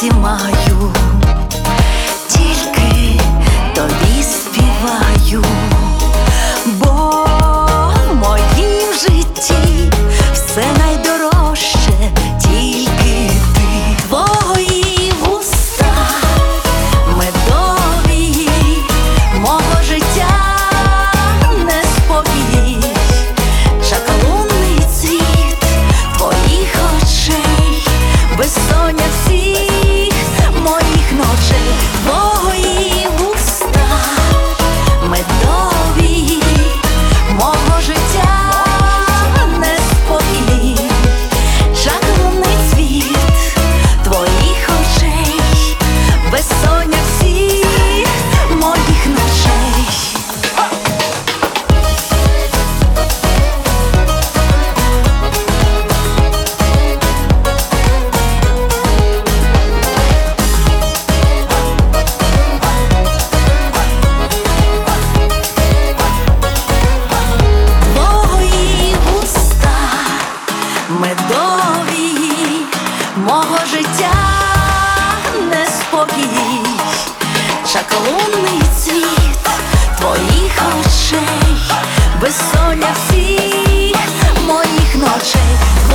серці маю, тільки тобі співаю, бо в моїм житті все найдорожче тільки ти. Твої вуста медові, мого життя неспокій, чаклунний цвіт твоїх очей, безсоння всіх моїх ночей. Твої вуста медові, мого життя неспокій, чаклунний цвіт твоїх очей, безсоння всіх моїх ночей. Твої вуста медові, мого життя неспокій, чаклунний цвіт твоїх очей, безсоння всіх моїх ночей.